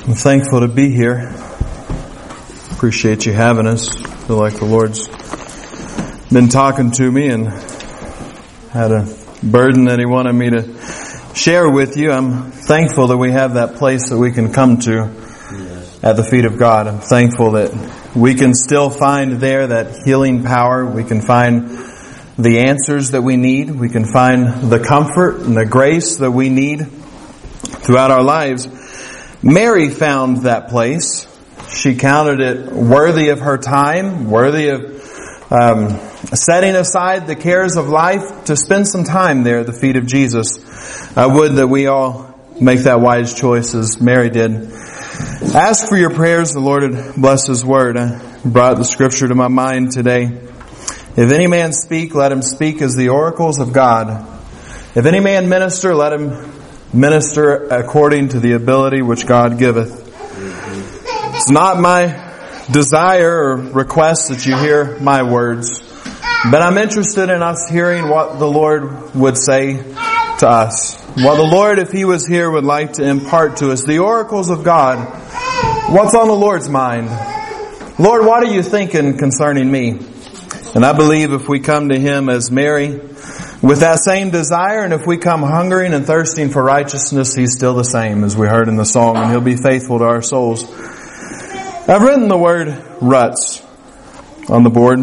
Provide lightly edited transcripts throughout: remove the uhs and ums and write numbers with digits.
I'm thankful to be here. Appreciate you having us. Feel like the Lord's been talking to me and had a burden that He wanted me to share with you. I'm thankful that we have that place that we can come to at the feet of God. I'm thankful that we can still find there that healing power. We can find the answers that we need. We can find the comfort and the grace that we need throughout our lives. Mary found that place. She counted it worthy of her time, worthy of setting aside the cares of life to spend some time there at the feet of Jesus. I would that we all make that wise choice as Mary did. Ask for your prayers. The Lord would bless His Word. I brought the Scripture to my mind today. If any man speak, let him speak as the oracles of God. If any man minister, let him minister according to the ability which God giveth. It's not my desire or request that you hear my words, but I'm interested in us hearing what the Lord would say to us. What the Lord, if He was here, would like to impart to us. The oracles of God. What's on the Lord's mind? Lord, what are you thinking concerning me? And I believe if we come to Him as Mary, with that same desire, and if we come hungering and thirsting for righteousness, He's still the same, as we heard in the song, and He'll be faithful to our souls. I've written the word ruts on the board.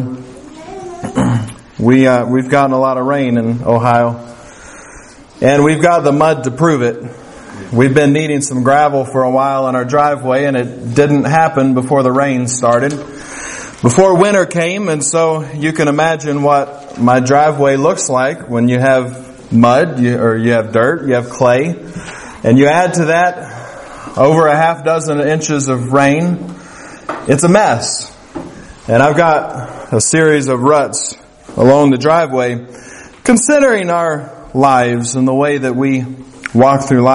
We've gotten a lot of rain in Ohio, and we've got the mud to prove it. We've been needing some gravel for a while in our driveway, and it didn't happen before the rain started, before winter came, and so you can imagine what my driveway looks like when you have mud, or you have dirt, you have clay, and you add to that over a half dozen inches of rain. It's a mess. And I've got a series of ruts along the driveway, considering our lives and the way that we walk through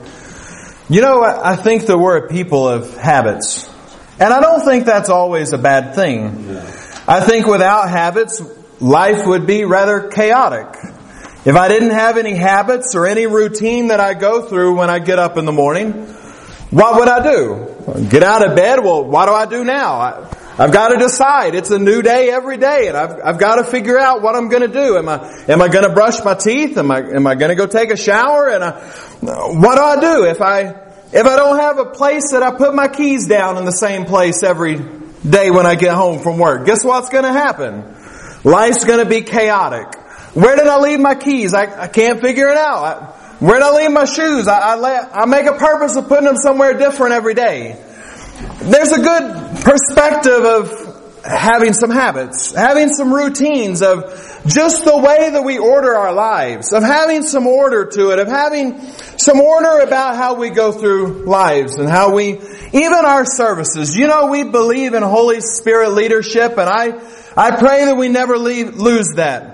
life. You know, I think that we're a people of habits. And I don't think that's always a bad thing. I think without habits, life would be rather chaotic. If I didn't have any habits or any routine that I go through when I get up in the morning, what would I do? Get out of bed? Well, what do I do now? I've got to decide. It's a new day every day, and I've got to figure out what I'm going to do. Am I going to brush my teeth? Am I going to go take a shower? And what do I do if I don't have a place that I put my keys down in the same place every day when I get home from work? Guess what's going to happen? Life's going to be chaotic. Where did I leave my keys? I can't figure it out. Where did I leave my shoes? I make a purpose of putting them somewhere different every day. There's a good perspective of having some habits, having some routines, of just the way that we order our lives, of having some order to it, of having some order about how we go through lives and how we, even our services. You know, we believe in Holy Spirit leadership, and I pray that we never lose that.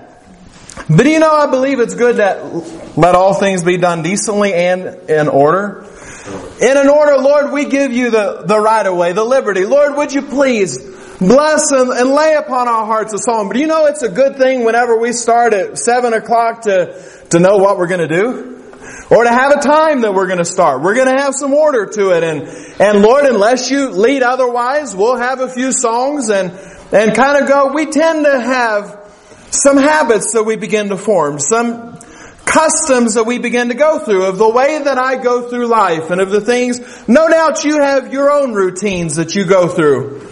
But you know, I believe it's good that let all things be done decently and in order. In an order, Lord, we give you the right of way, the liberty. Lord, would you please bless and lay upon our hearts a song. But you know, it's a good thing whenever we start at 7 o'clock to know what we're going to do, or to have a time that we're going to start. We're going to have some order to it. And Lord, unless you lead otherwise, we'll have a few songs and kind of go. We tend to have some habits that we begin to form, some customs that we begin to go through, of the way that I go through life and of the things. No doubt you have your own routines that you go through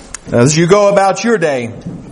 as you go about your day.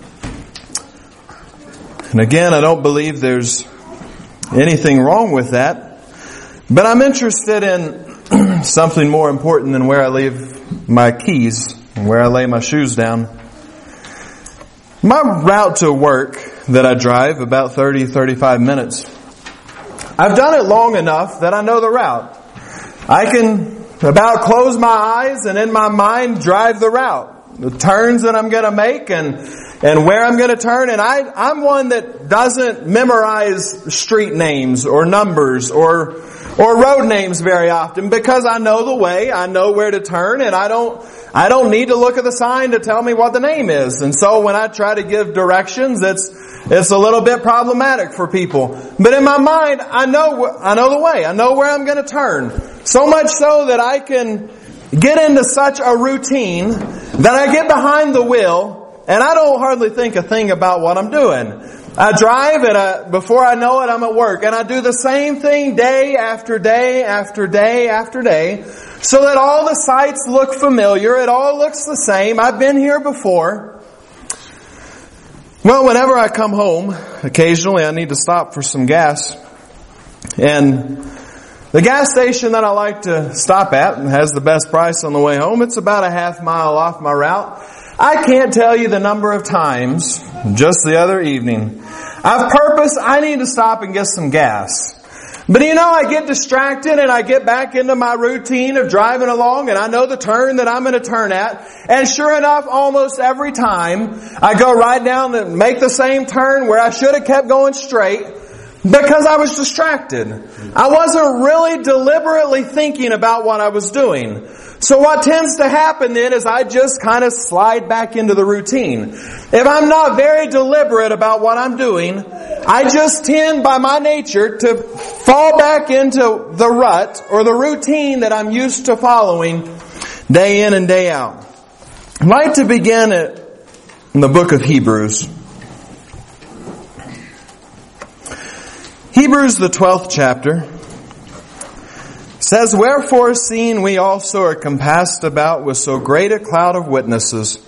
And again, I don't believe there's anything wrong with that. But I'm interested in something more important than where I leave my keys and where I lay my shoes down. My route to work that I drive, about 35 minutes. I've done it long enough that I know the route. I can about close my eyes and in my mind drive the route. The turns that I'm going to make and where I'm going to turn. And I'm one that doesn't memorize street names or numbers or road names very often, because I know the way, I know where to turn, and I don't need to look at the sign to tell me what the name is. And so when I try to give directions, it's a little bit problematic for people. But in my mind, I know the way. I know where I'm going to turn. So much so that I can get into such a routine that I get behind the wheel and I don't hardly think a thing about what I'm doing. I drive and before I know it, I'm at work. And I do the same thing day after day after day after day so that all the sights look familiar. It all looks the same. I've been here before. Well, whenever I come home, occasionally I need to stop for some gas. And the gas station that I like to stop at has the best price on the way home. It's about a half mile off my route. I can't tell you the number of times, just the other evening, I've purposed I need to stop and get some gas. But I get distracted and I get back into my routine of driving along and I know the turn that I'm going to turn at. And sure enough, almost every time I go right down and make the same turn where I should have kept going straight because I was distracted. I wasn't really deliberately thinking about what I was doing. So what tends to happen then is I just kind of slide back into the routine. If I'm not very deliberate about what I'm doing, I just tend by my nature to fall back into the rut or the routine that I'm used to following day in and day out. I'd like to begin in the book of Hebrews. Hebrews, the 12th chapter. Says, wherefore, seeing we also are compassed about with so great a cloud of witnesses,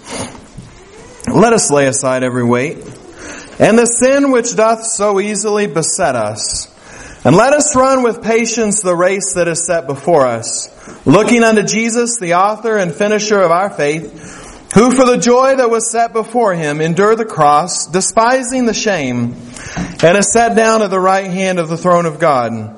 let us lay aside every weight, and the sin which doth so easily beset us, and let us run with patience the race that is set before us, looking unto Jesus, the author and finisher of our faith, who for the joy that was set before him endured the cross, despising the shame, and is sat down at the right hand of the throne of God.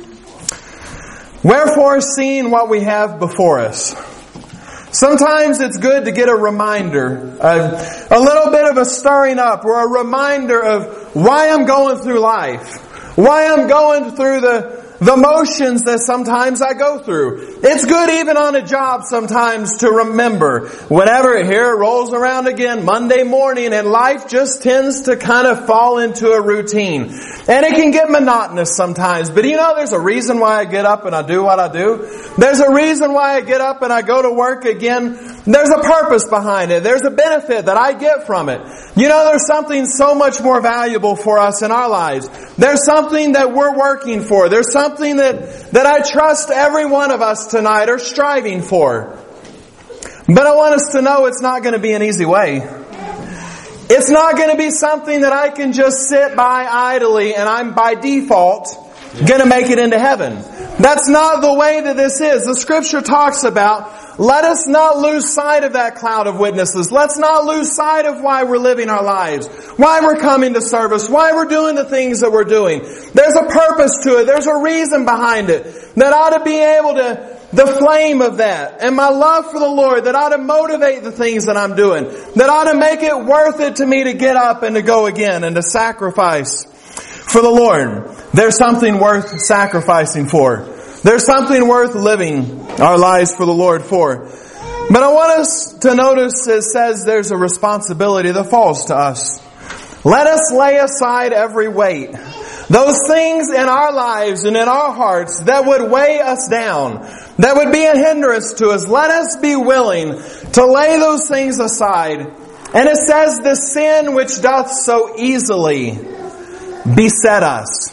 Wherefore, seeing what we have before us. Sometimes it's good to get a reminder, a little bit of a stirring up or a reminder of why I'm going through life, why I'm going through the motions that sometimes I go through. It's good even on a job sometimes to remember whenever here it rolls around again Monday morning and life just tends to kind of fall into a routine. And it can get monotonous sometimes. But there's a reason why I get up and I do what I do. There's a reason why I get up and I go to work again. There's a purpose behind it. There's a benefit that I get from it. There's something so much more valuable for us in our lives. There's something that we're working for. There's something that I trust every one of us tonight are striving for. But I want us to know it's not going to be an easy way. It's not going to be something that I can just sit by idly and I'm by default going to make it into heaven. That's not the way that this is. The Scripture talks about, let us not lose sight of that cloud of witnesses. Let's not lose sight of why we're living our lives, why we're coming to service, why we're doing the things that we're doing. There's a purpose to it. There's a reason behind it that ought to be able to, the flame of that and my love for the Lord that ought to motivate the things that I'm doing, that ought to make it worth it to me to get up and to go again and to sacrifice for the Lord. There's something worth sacrificing for. There's something worth living our lives for the Lord for. But I want us to notice it says there's a responsibility that falls to us. Let us lay aside every weight. Those things in our lives and in our hearts that would weigh us down, that would be a hindrance to us. Let us be willing to lay those things aside. And it says the sin which doth so easily beset us.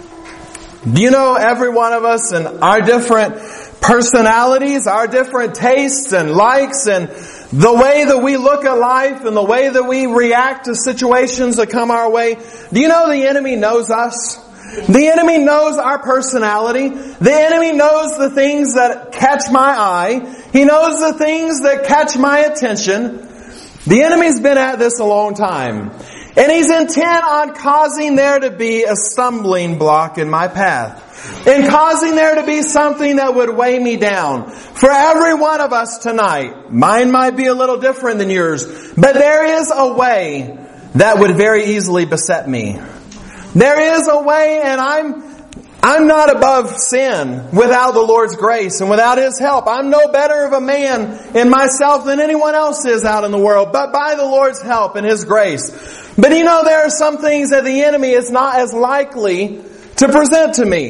Every one of us and our different personalities, our different tastes and likes and the way that we look at life and the way that we react to situations that come our way. Do you know the enemy knows us? The enemy knows our personality. The enemy knows the things that catch my eye. He knows the things that catch my attention. The enemy's been at this a long time. And he's intent on causing there to be a stumbling block in my path. And causing there to be something that would weigh me down. For every one of us tonight, mine might be a little different than yours, but there is a way that would very easily beset me. There is a way, and I'm not above sin without the Lord's grace and without His help. I'm no better of a man in myself than anyone else is out in the world, but by the Lord's help and His grace. But there are some things that the enemy is not as likely to present to me.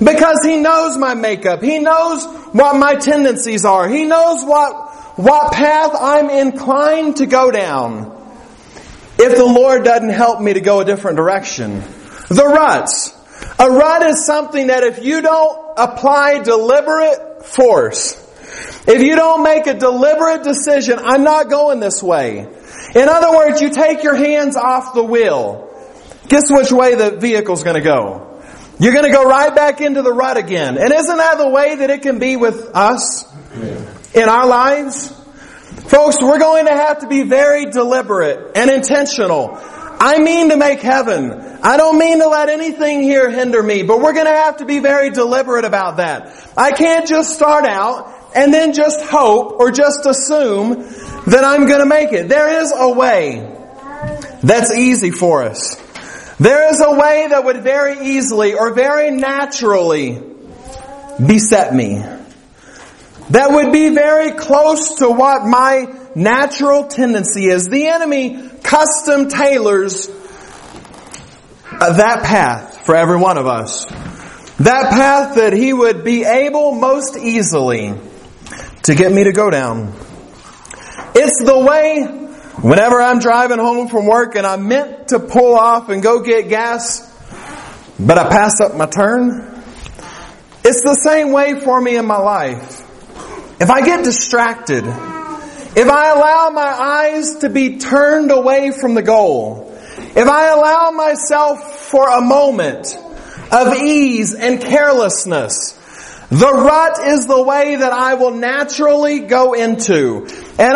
Because He knows my makeup. He knows what my tendencies are. He knows what path I'm inclined to go down if the Lord doesn't help me to go a different direction. The ruts. A rut is something that if you don't apply deliberate force, if you don't make a deliberate decision, I'm not going this way. In other words, you take your hands off the wheel. Guess which way the vehicle's going to go? You're going to go right back into the rut again. And isn't that the way that it can be with us in our lives? Folks, we're going to have to be very deliberate and intentional. I mean to make heaven. I don't mean to let anything here hinder me, but we're going to have to be very deliberate about that. I can't just start out and then just hope or just assume that I'm going to make it. There is a way that's easy for us. There is a way that would very easily or very naturally beset me. That would be very close to what my natural tendency is. The enemy custom tailors that path for every one of us. That path that he would be able most easily to get me to go down. It's the way whenever I'm driving home from work and I'm meant to pull off and go get gas, but I pass up my turn. It's the same way for me in my life. If I get distracted, if I allow my eyes to be turned away from the goal, if I allow myself for a moment of ease and carelessness, the rut is the way that I will naturally go into. And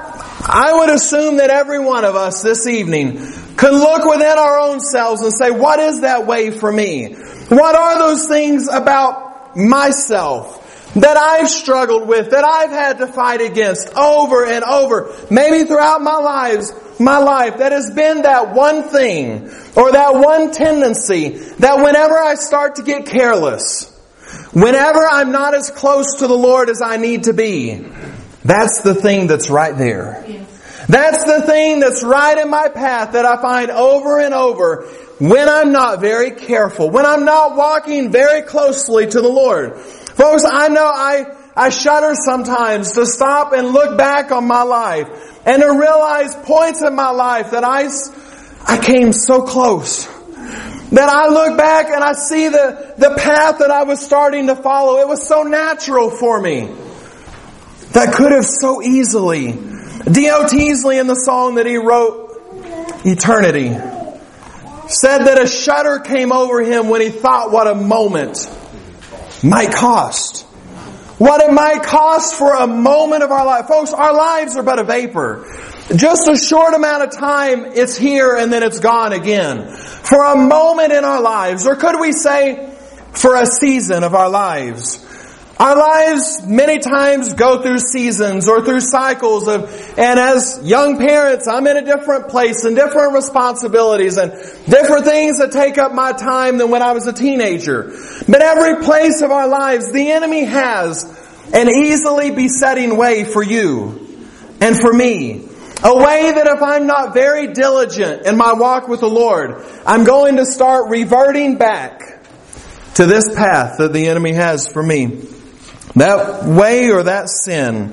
I would assume that every one of us this evening can look within our own selves and say, what is that way for me? What are those things about myself that I've struggled with, that I've had to fight against over and over, maybe throughout my life, that has been that one thing or that one tendency that whenever I start to get careless, whenever I'm not as close to the Lord as I need to be, that's the thing that's right there. Yes. That's the thing that's right in my path that I find over and over when I'm not very careful, when I'm not walking very closely to the Lord. Folks, I know I shudder sometimes to stop and look back on my life and to realize points in my life that I came so close. That I look back and I see the path that I was starting to follow. It was so natural for me. That could have so easily. D.O. Teasley in the song that he wrote, Eternity, said that a shudder came over him when he thought what a moment might cost. What it might cost for a moment of our life. Folks, our lives are but a vapor. Just a short amount of time, it's here and then it's gone again. For a moment in our lives, or could we say for a season of our lives. Our lives many times go through seasons or through cycles and as young parents, I'm in a different place and different responsibilities and different things that take up my time than when I was a teenager. But every place of our lives, the enemy has an easily besetting way for you and for me. A way that if I'm not very diligent in my walk with the Lord, I'm going to start reverting back to this path that the enemy has for me. That way or that sin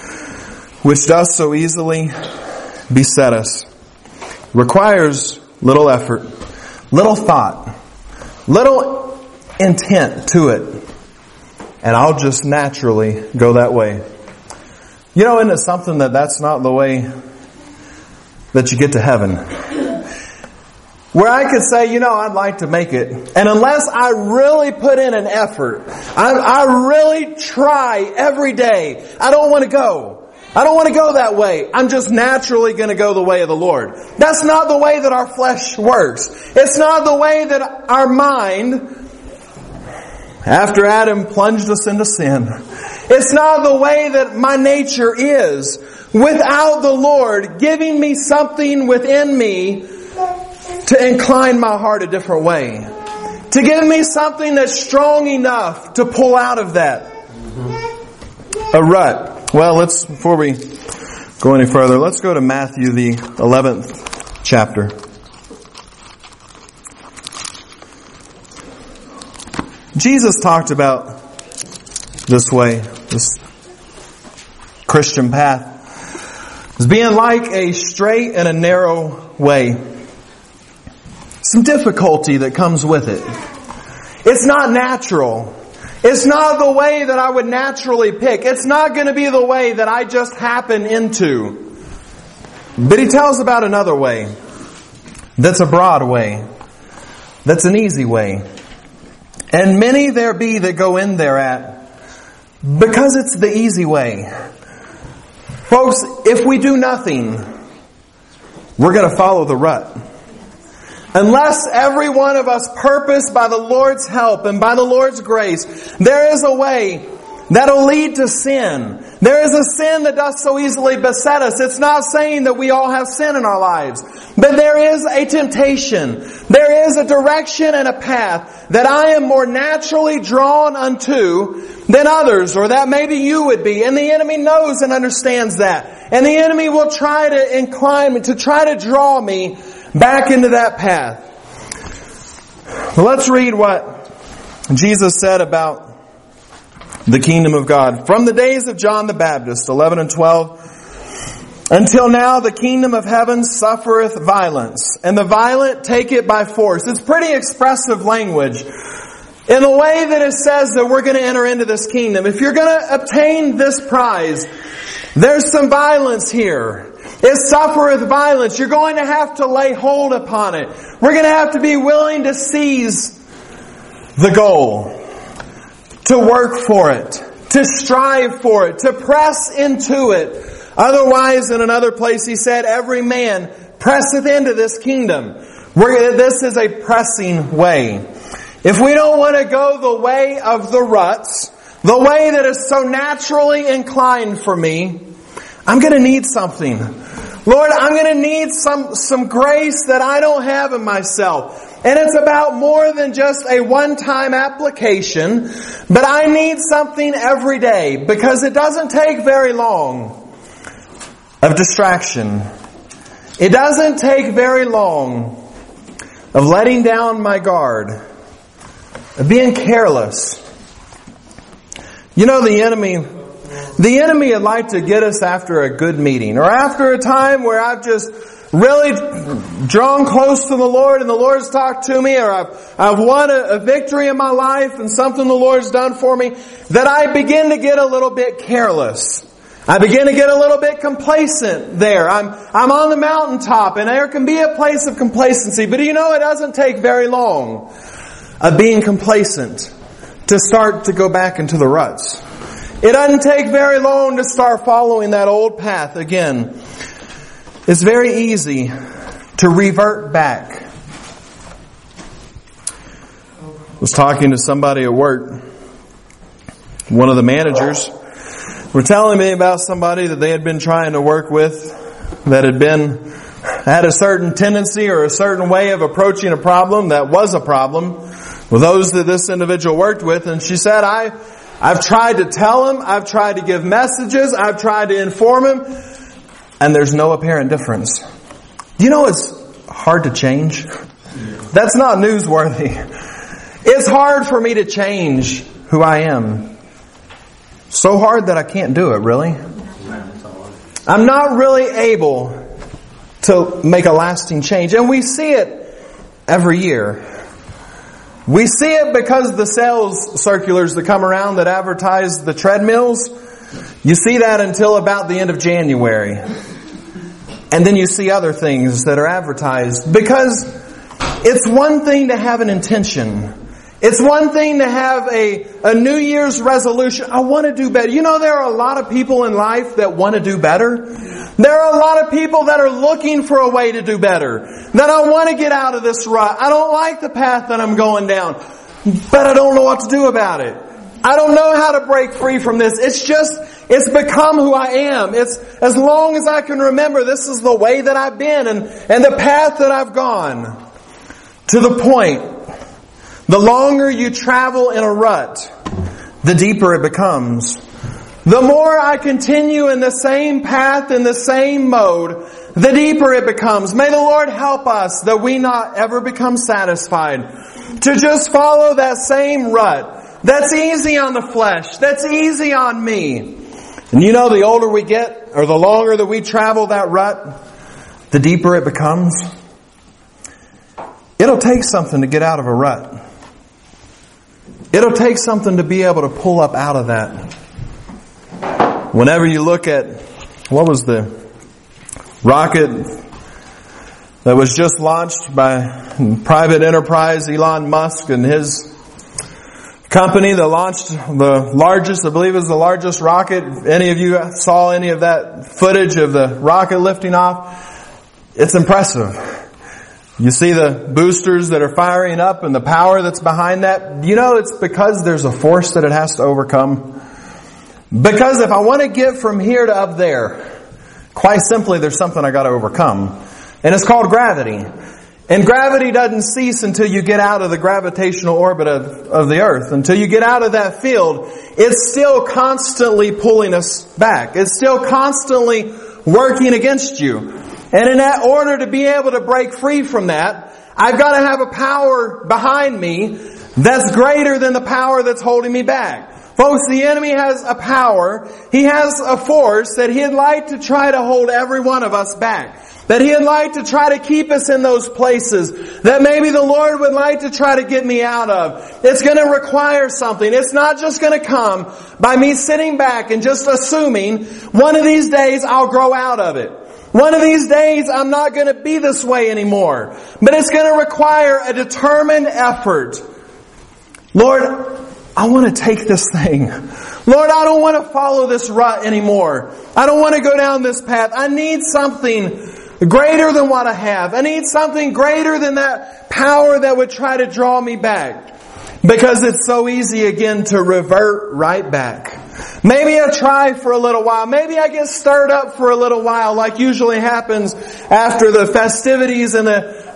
which does so easily beset us requires little effort, little thought, little intent to it. And I'll just naturally go that way. You know, isn't it something that's not the way that you get to heaven? Where I could say, I'd like to make it. And unless I really put in an effort, I really try every day, I don't want to go. I don't want to go that way. I'm just naturally going to go the way of the Lord. That's not the way that our flesh works. It's not the way that our mind, after Adam plunged us into sin, it's not the way that my nature is without the Lord giving me something within me to incline my heart a different way. To give me something that's strong enough to pull out of that. A rut. Well, before we go any further, let's go to Matthew, the 11th chapter. Jesus talked about this way, this Christian path, as being like a straight and a narrow way. Some difficulty that comes with it. It's not natural. It's not the way that I would naturally pick. It's not going to be the way that I just happen into. But he tells about another way. That's a broad way. That's an easy way. And many there be that go in thereat, because it's the easy way. Folks, if we do nothing, we're going to follow the rut. Unless every one of us purpose by the Lord's help and by the Lord's grace, there is a way that'll lead to sin. There is a sin that does so easily beset us. It's not saying that we all have sin in our lives, but there is a temptation. There is a direction and a path that I am more naturally drawn unto than others, or that maybe you would be. And the enemy knows and understands that. And the enemy will try to incline me, to try to draw me back into that path. Well, let's read what Jesus said about the kingdom of God. From the days of John the Baptist, 11 and 12, until now the kingdom of heaven suffereth violence, and the violent take it by force. It's pretty expressive language in the way that it says that we're going to enter into this kingdom. If you're going to obtain this prize, there's some violence here. It suffereth violence. You're going to have to lay hold upon it. We're going to have to be willing to seize the goal, to work for it, to strive for it, to press into it. Otherwise, in another place he said, every man presseth into this kingdom. This is a pressing way. If we don't want to go the way of the ruts, the way that is so naturally inclined for me, I'm going to need something. Lord, I'm going to need some grace that I don't have in myself. And it's about more than just a one-time application, but I need something every day, because it doesn't take very long of distraction. It doesn't take very long of letting down my guard, of being careless. You know, the enemy would like to get us after a good meeting, or after a time where I've just really drawn close to the Lord and the Lord's talked to me, or I've won a victory in my life and something the Lord's done for me, that I begin to get a little bit careless. I begin to get a little bit complacent there. I'm on the mountaintop, and there can be a place of complacency, but you know, it doesn't take very long of being complacent to start to go back into the ruts. It doesn't take very long to start following that old path again. It's very easy to revert back. I was talking to somebody at work. One of the managers were telling me about somebody that they had been trying to work with that had a certain tendency or a certain way of approaching a problem that was a problem with those that this individual worked with. And she said, I've tried to tell him, I've tried to give messages, I've tried to inform him, and there's no apparent difference. You know, it's hard to change. That's not newsworthy. It's hard for me to change who I am. So hard that I can't do it, really. I'm not really able to make a lasting change. And we see it every year. We see it because the sales circulars that come around that advertise the treadmills, you see that until about the end of January. And then you see other things that are advertised. Because it's one thing to have an intention. It's one thing to have a New Year's resolution. I want to do better. You know, there are a lot of people in life that want to do better. There are a lot of people that are looking for a way to do better. That I want to get out of this rut. I don't like the path that I'm going down. But I don't know what to do about it. I don't know how to break free from this. It's become who I am. It's as long as I can remember, this is the way that I've been and the path that I've gone. To the point, the longer you travel in a rut, the deeper it becomes. The more I continue in the same path, in the same mode, the deeper it becomes. May the Lord help us that we not ever become satisfied. to just follow that same rut. That's easy on the flesh. That's easy on me. And you know, the older we get, or the longer that we travel that rut, the deeper it becomes. It'll take something to get out of a rut. It'll take something to be able to pull up out of that. Whenever you look at, what was the rocket that was just launched by private enterprise, Elon Musk and his company that launched the largest, I believe it was the largest rocket. Any of you saw any of that footage of the rocket lifting off? It's impressive. You see the boosters that are firing up and the power that's behind that. You know, it's because there's a force that it has to overcome. Because if I want to get from here to up there, quite simply, there's something I got to overcome. And it's called gravity. And gravity doesn't cease until you get out of the gravitational orbit of the earth. Until you get out of that field, it's still constantly pulling us back. It's still constantly working against you. And in that order to be able to break free from that, I've got to have a power behind me that's greater than the power that's holding me back. Folks, the enemy has a power. He has a force that he'd like to try to hold every one of us back. That he'd like to try to keep us in those places that maybe the Lord would like to try to get me out of. It's going to require something. It's not just going to come by me sitting back and just assuming one of these days I'll grow out of it. One of these days I'm not going to be this way anymore. But it's going to require a determined effort. Lord, I want to take this thing. Lord, I don't want to follow this rut anymore. I don't want to go down this path. I need something greater than what I have. I need something greater than that power that would try to draw me back. Because it's so easy again to revert right back. Maybe I try for a little while. Maybe I get stirred up for a little while, like usually happens after the festivities and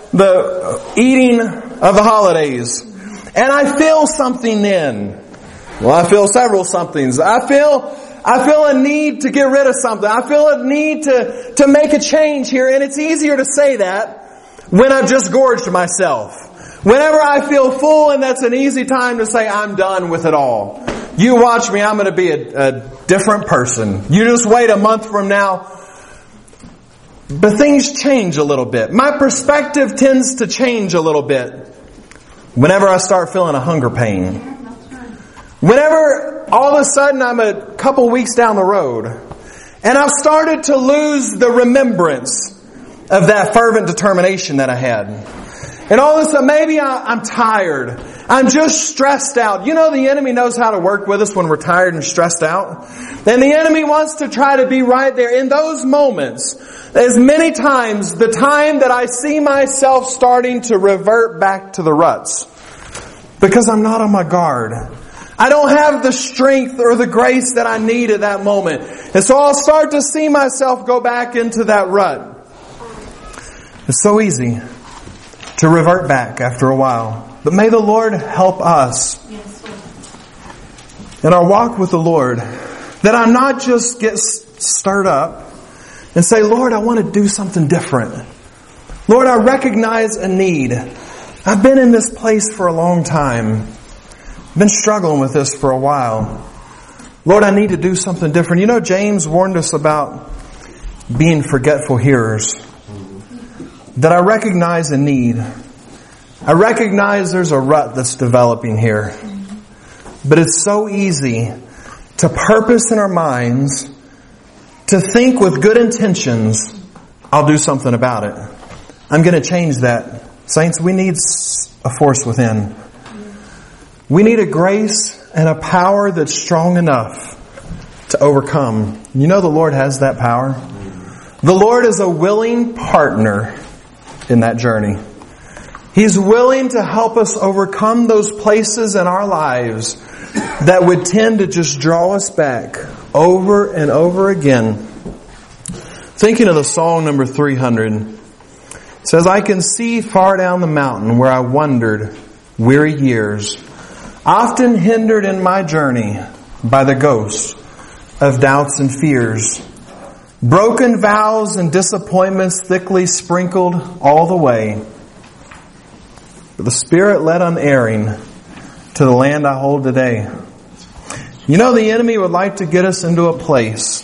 the eating of the holidays. And I feel something then. Well, I feel several somethings. I feel a need to get rid of something. I feel a need to make a change here. And it's easier to say that when I've just gorged myself. Whenever I feel full, and that's an easy time to say, I'm done with it all. You watch me, I'm going to be a different person. You just wait a month from now. But things change a little bit. My perspective tends to change a little bit whenever I start feeling a hunger pain. Whenever all of a sudden I'm a couple weeks down the road and I've started to lose the remembrance of that fervent determination that I had. And all of a sudden, maybe I'm tired. I'm just stressed out. You know, the enemy knows how to work with us when we're tired and stressed out. And the enemy wants to try to be right there. In those moments, as many times, the time that I see myself starting to revert back to the ruts. Because I'm not on my guard. I don't have the strength or the grace that I need at that moment. And so I'll start to see myself go back into that rut. It's so easy to revert back after a while. But may the Lord help us in our walk with the Lord, that I not just get stirred up and say, Lord, I want to do something different. Lord, I recognize a need. I've been in this place for a long time. I've been struggling with this for a while. Lord, I need to do something different. You know, James warned us about being forgetful hearers. That I recognize a need. I recognize there's a rut that's developing here. But it's so easy to purpose in our minds, to think with good intentions, I'll do something about it. I'm going to change that. Saints, we need a force within. We need a grace and a power that's strong enough to overcome. You know the Lord has that power. The Lord is a willing partner in that journey. He's willing to help us overcome those places in our lives that would tend to just draw us back over and over again. Thinking of the song number 300, it says, I can see far down the mountain where I wandered weary years, often hindered in my journey by the ghost of doubts and fears. Broken vows and disappointments thickly sprinkled all the way. but the Spirit led unerring to the land I hold today. You know, the enemy would like to get us into a place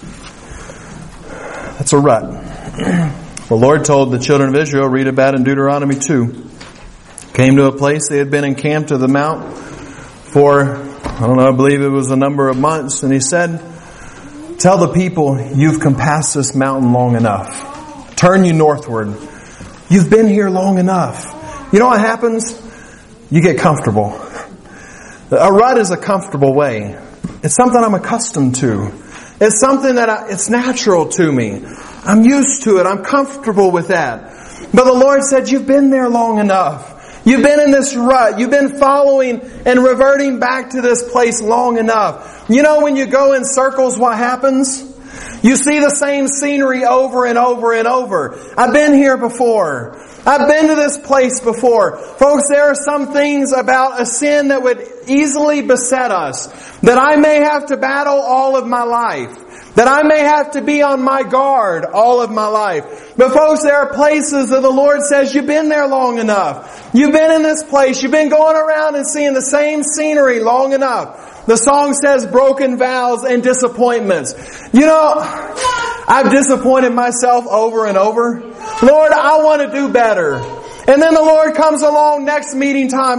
that's a rut. The Lord told the children of Israel, read about it in Deuteronomy 2, came to a place they had been encamped to the mount for, I believe it was a number of months, and He said, tell the people, you've compassed this mountain long enough. Turn you northward. You've been here long enough. You know what happens? You get comfortable. A rut is a comfortable way. It's something I'm accustomed to. It's something that it's natural to me. I'm used to it. I'm comfortable with that. But the Lord said, you've been there long enough. You've been in this rut. You've been following and reverting back to this place long enough. You know, when you go in circles, what happens? You see the same scenery over and over and over. I've been here before. I've been to this place before. Folks, there are some things about a sin that would easily beset us, that I may have to battle all of my life, that I may have to be on my guard all of my life. But folks, there are places that the Lord says, you've been there long enough. You've been in this place. You've been going around and seeing the same scenery long enough. The song says broken vows and disappointments. You know, I've disappointed myself over and over. Lord, I want to do better. And then the Lord comes along next meeting time.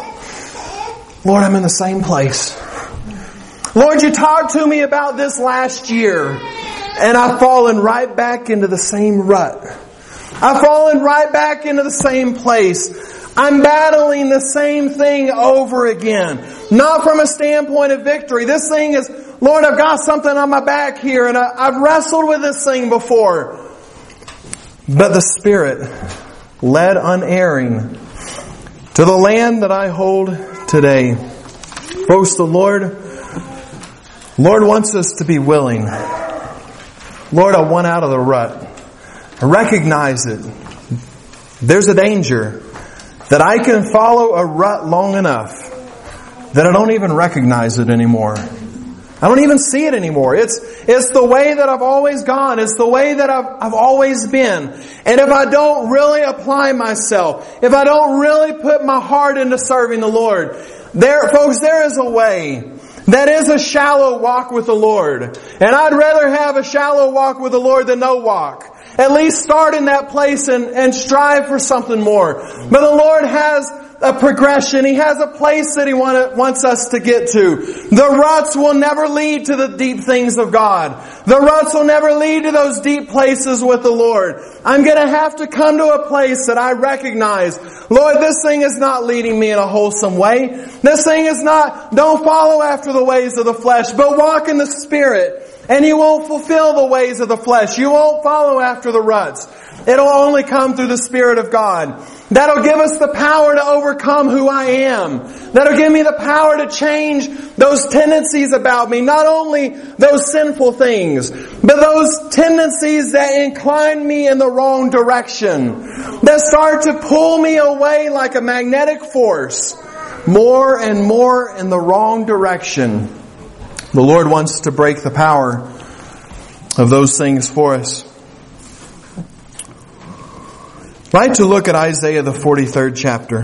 Oh, Lord, I'm in the same place. Lord, you talked to me about this last year, and I've fallen right back into the same rut. I've fallen right back into the same place. I'm battling the same thing over again. Not from a standpoint of victory. This thing is, Lord, I've got something on my back here, and I've wrestled with this thing before. But the Spirit led unerring to the land that I hold today. Folks, the Lord wants us to be willing. Lord, I want out of the rut. I recognize it. There's a danger that I can follow a rut long enough that I don't even recognize it anymore. I don't even see it anymore. It's the way that I've always gone. It's the way that I've always been. And if I don't really apply myself, if I don't really put my heart into serving the Lord, folks, there is a way. That is a shallow walk with the Lord. And I'd rather have a shallow walk with the Lord than no walk. At least start in that place and strive for something more. But the Lord has a progression. He has a place that He wants us to get to. The ruts will never lead to the deep things of God. The ruts will never lead to those deep places with the Lord. I'm going to have to come to a place that I recognize, Lord, this thing is not leading me in a wholesome way. This thing is not, don't follow after the ways of the flesh, but walk in the Spirit. And you won't fulfill the ways of the flesh. You won't follow after the ruts. It'll only come through the Spirit of God. That'll give us the power to overcome who I am. That'll give me the power to change those tendencies about me. Not only those sinful things, but those tendencies that incline me in the wrong direction. That start to pull me away like a magnetic force. More and more in the wrong direction. The Lord wants to break the power of those things for us. I'd like to look at Isaiah the 43rd chapter.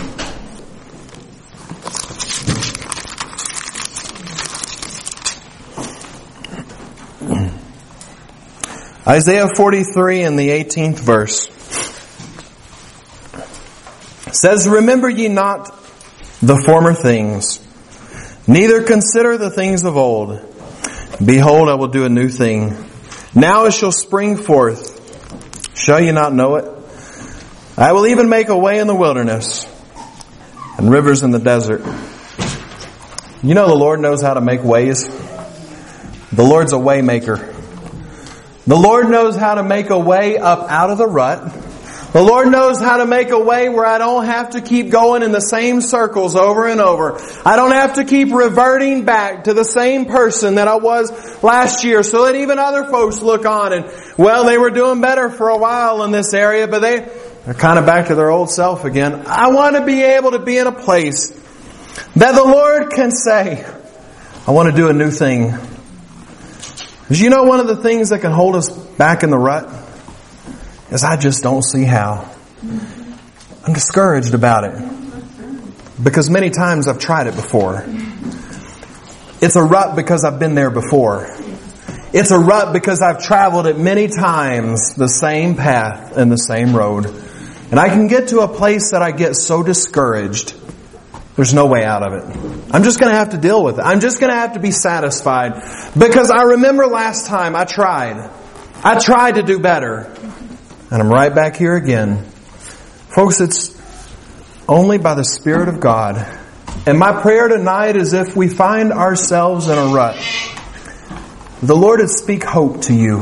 Isaiah 43 and the 18th verse. It says, remember ye not the former things, neither consider the things of old. Behold, I will do a new thing. Now it shall spring forth. Shall you not know it? I will even make a way in the wilderness and rivers in the desert. You know the Lord knows how to make ways. The Lord's a way maker. The Lord knows how to make a way up out of the rut. The Lord knows how to make a way where I don't have to keep going in the same circles over and over. I don't have to keep reverting back to the same person that I was last year so that even other folks look on and, well, they were doing better for a while in this area, but they're kind of back to their old self again. I want to be able to be in a place that the Lord can say, I want to do a new thing. Because you know one of the things that can hold us back in the rut is I just don't see how. I'm discouraged about it. Because many times I've tried it before. It's a rut because I've been there before. It's a rut because I've traveled it many times, the same path and the same road. And I can get to a place that I get so discouraged, there's no way out of it. I'm just going to have to deal with it. I'm just going to have to be satisfied. Because I remember last time I tried. I tried to do better. And I'm right back here again. Folks, it's only by the Spirit of God. And my prayer tonight is if we find ourselves in a rut, the Lord would speak hope to you.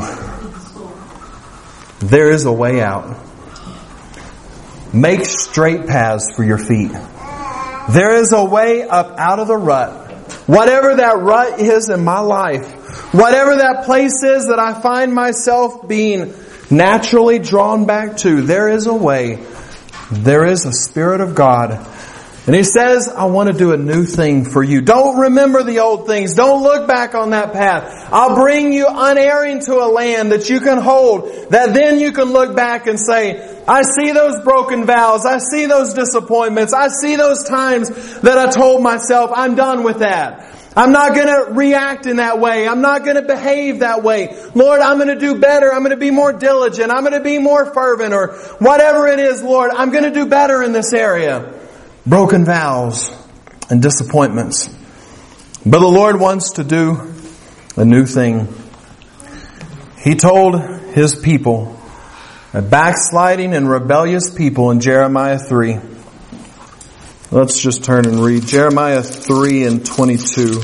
There is a way out. Make straight paths for your feet. There is a way up out of the rut. Whatever that rut is in my life, whatever that place is that I find myself being naturally drawn back to, there is a way. There is a Spirit of God. And He says, I want to do a new thing for you. Don't remember the old things. Don't look back on that path. I'll bring you unerring to a land that you can hold, that then you can look back and say, I see those broken vows. I see those disappointments. I see those times that I told myself, I'm done with that. I'm not going to react in that way. I'm not going to behave that way. Lord, I'm going to do better. I'm going to be more diligent. I'm going to be more fervent, or whatever it is, Lord, I'm going to do better in this area. Broken vows and disappointments. But the Lord wants to do a new thing. He told His people, a backsliding and rebellious people, in Jeremiah 3. Let's just turn and read Jeremiah 3 and 22.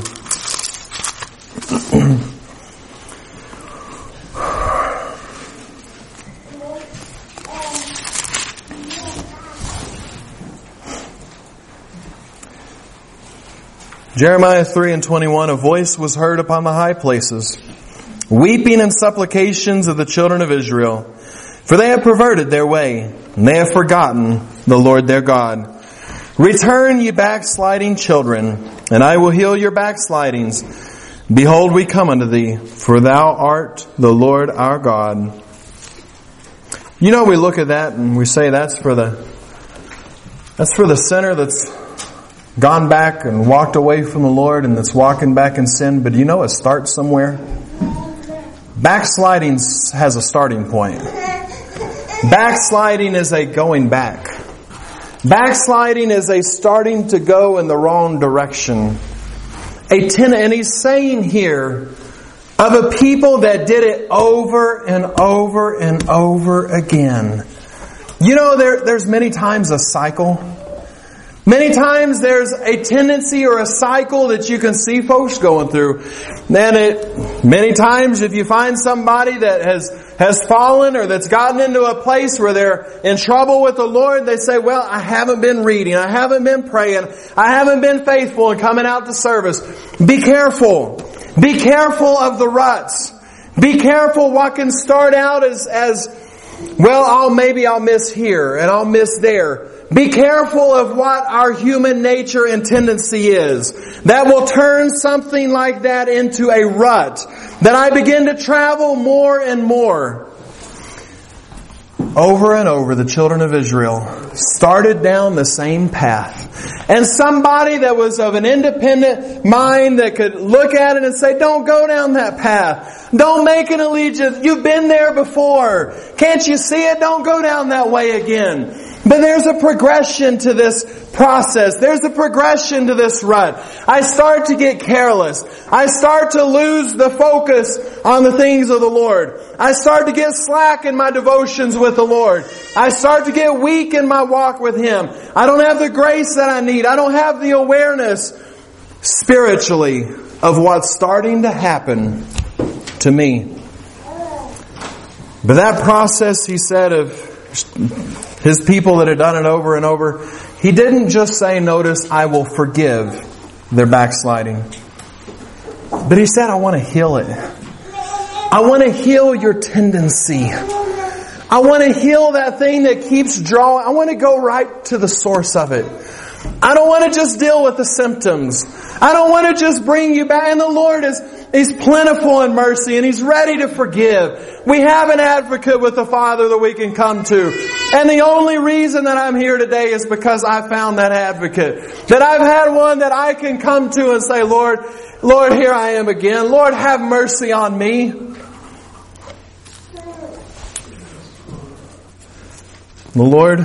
Jeremiah 3 and 21, a voice was heard upon the high places, weeping and supplications of the children of Israel, for they have perverted their way, and they have forgotten the Lord their God. Return, ye backsliding children, and I will heal your backslidings. Behold, we come unto thee, for thou art the Lord our God. You know, we look at that and we say that's for the sinner that's gone back and walked away from the Lord and that's walking back in sin. But you know it starts somewhere. Backsliding has a starting point. Backsliding is a going back. Backsliding is a starting to go in the wrong direction. And He's saying here of a people that did it over and over and over again. You know, there's many times a cycle. Many times there's a tendency or a cycle that you can see folks going through. And many times if you find somebody that has fallen or that's gotten into a place where they're in trouble with the Lord, they say, well, I haven't been reading, I haven't been praying, I haven't been faithful in coming out to service. Be careful. Be careful of the ruts. Be careful what can start out as well, maybe I'll miss here and I'll miss there. Be careful of what our human nature and tendency is. That will turn something like that into a rut. That I begin to travel more and more. Over and over, the children of Israel started down the same path. And somebody that was of an independent mind that could look at it and say, don't go down that path. Don't make an allegiance. You've been there before. Can't you see it? Don't go down that way again. But there's a progression to this process. There's a progression to this rut. I start to get careless. I start to lose the focus on the things of the Lord. I start to get slack in my devotions with the Lord. I start to get weak in my walk with Him. I don't have the grace that I need. I don't have the awareness spiritually of what's starting to happen to me. But that process, He said, of His people that had done it over and over, He didn't just say, notice, I will forgive their backsliding. But He said, I want to heal it. I want to heal your tendency. I want to heal that thing that keeps drawing. I want to go right to the source of it. I don't want to just deal with the symptoms. I don't want to just bring you back. And the Lord He's plentiful in mercy and He's ready to forgive. We have an advocate with the Father that we can come to. And the only reason that I'm here today is because I found that advocate. That I've had one that I can come to and say, Lord, here I am again. Lord, have mercy on me. The Lord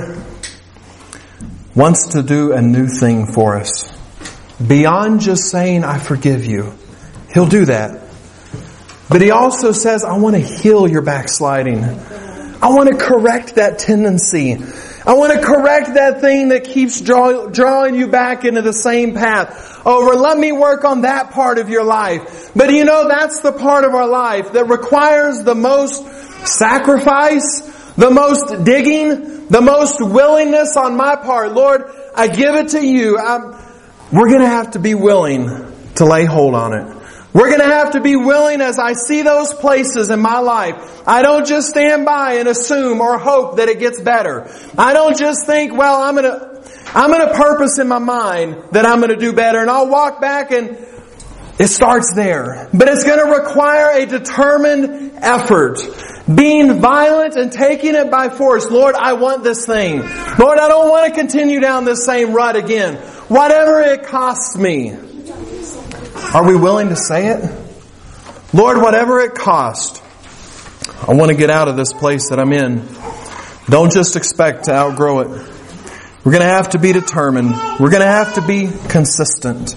wants to do a new thing for us. Beyond just saying, I forgive you. He'll do that. But He also says, I want to heal your backsliding. I want to correct that tendency. I want to correct that thing that keeps drawing you back into the same path. Let me work on that part of your life. But that's the part of our life that requires the most sacrifice, the most digging, the most willingness on my part. Lord, I give it to you. We're going to have to be willing to lay hold on it. We're going to have to be willing as I see those places in my life. I don't just stand by and assume or hope that it gets better. I don't just think, well, I'm going to purpose in my mind that I'm going to do better, and I'll walk back and it starts there. But it's going to require a determined effort. Being violent and taking it by force. Lord, I want this thing. Lord, I don't want to continue down this same rut again. Whatever it costs me. Are we willing to say it? Lord, whatever it costs, I want to get out of this place that I'm in. Don't just expect to outgrow it. We're going to have to be determined. We're going to have to be consistent.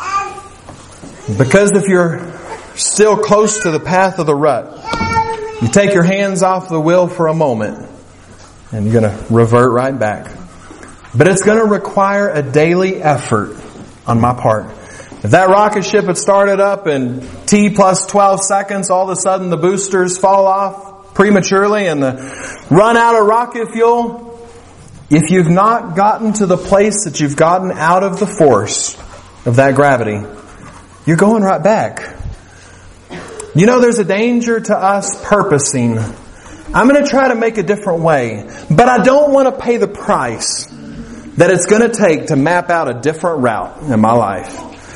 Because if you're still close to the path of the rut, you take your hands off the wheel for a moment and you're going to revert right back. But it's going to require a daily effort on my part. If that rocket ship had started up in T plus 12 seconds, all of a sudden the boosters fall off prematurely and run out of rocket fuel. If you've not gotten to the place that you've gotten out of the force of that gravity, you're going right back. There's a danger to us purposing. I'm going to try to make a different way, but I don't want to pay the price that it's going to take to map out a different route in my life.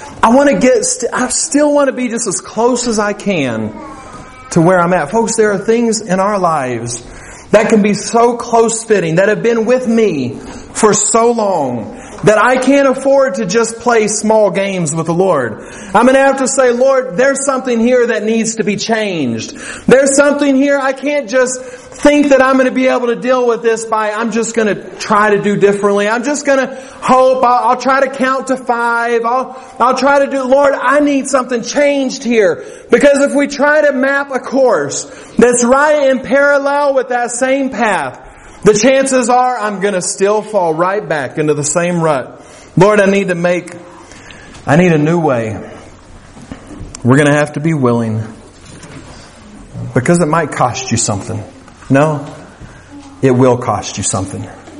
I still want to be just as close as I can to where I'm at. Folks, there are things in our lives that can be so close-fitting, that have been with me for so long, that I can't afford to just play small games with the Lord. I'm going to have to say, Lord, there's something here that needs to be changed. There's something here I can't just think that I'm going to be able to deal with this by, I'm just going to try to do differently. I'm just going to hope. I'll try to count to 5. I'll try to do, Lord, I need something changed here. Because if we try to map a course that's right in parallel with that same path, the chances are I'm going to still fall right back into the same rut. Lord, I need a new way. We're going to have to be willing. Because it might cost you something. No, it will cost you something.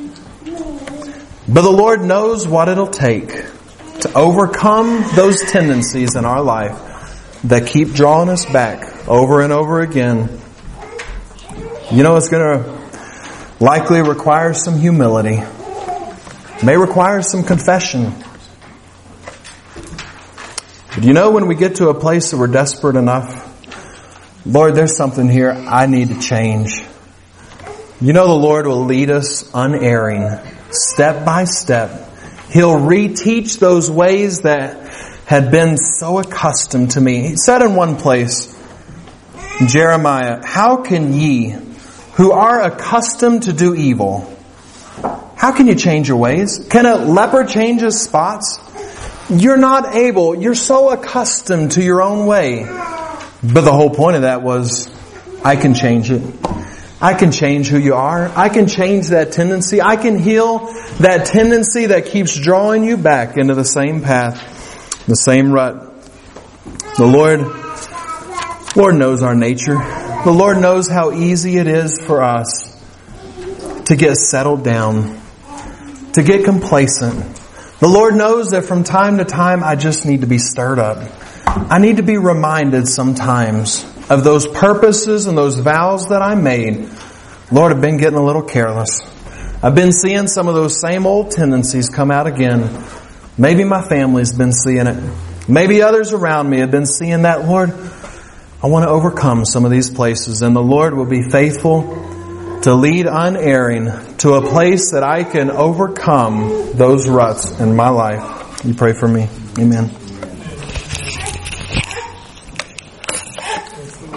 But the Lord knows what it'll take to overcome those tendencies in our life that keep drawing us back over and over again. It's going to likely require some humility. May require some confession. But when we get to a place that we're desperate enough, Lord, there's something here I need to change. The Lord will lead us unerring, step by step. He'll reteach those ways that had been so accustomed to me. He said in one place, in Jeremiah, how can ye, who are accustomed to do evil, how can you change your ways? Can a leper change his spots? You're not able. You're so accustomed to your own way. But the whole point of that was, I can change it. I can change who you are. I can change that tendency. I can heal that tendency that keeps drawing you back into the same path, the same rut. The Lord knows our nature. The Lord knows how easy it is for us to get settled down, to get complacent. The Lord knows that from time to time I just need to be stirred up. I need to be reminded sometimes of those purposes and those vows that I made. Lord, I've been getting a little careless. I've been seeing some of those same old tendencies come out again. Maybe my family's been seeing it. Maybe others around me have been seeing that. Lord, I want to overcome some of these places, and the Lord will be faithful to lead unerring to a place that I can overcome those ruts in my life. You pray for me. Amen.